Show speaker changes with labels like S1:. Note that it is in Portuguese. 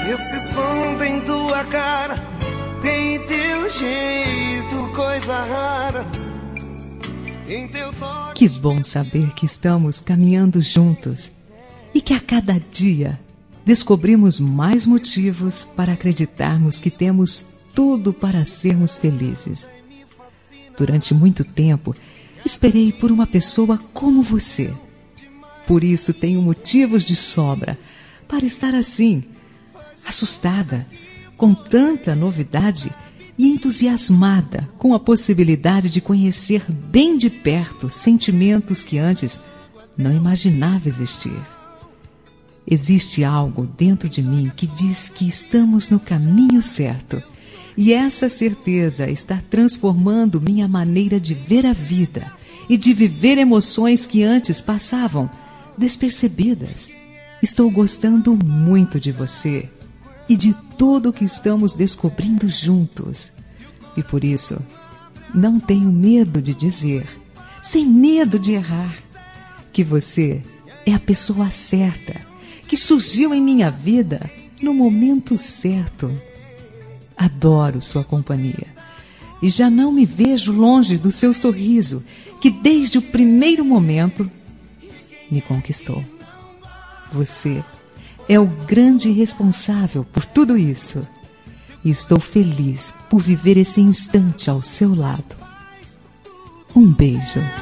S1: Esse som tem tua cara, tem teu jeito, coisa rara. Em teu toque.
S2: Que bom saber que estamos caminhando juntos e que a cada dia descobrimos mais motivos para acreditarmos que temos tudo para sermos felizes. Durante muito tempo, esperei por uma pessoa como você. Por isso tenho motivos de sobra para estar assim, assustada, com tanta novidade e entusiasmada com a possibilidade de conhecer bem de perto sentimentos que antes não imaginava existir. Existe algo dentro de mim que diz que estamos no caminho certo, e essa certeza está transformando minha maneira de ver a vida e de viver emoções que antes passavam despercebidas. Estou gostando muito de você e de tudo que estamos descobrindo juntos. E por isso, não tenho medo de dizer, sem medo de errar, que você é a pessoa certa, que surgiu em minha vida no momento certo. Adoro sua companhia e já não me vejo longe do seu sorriso, que desde o primeiro momento me conquistou. Você é o grande responsável por tudo isso. E estou feliz por viver esse instante ao seu lado. Um beijo.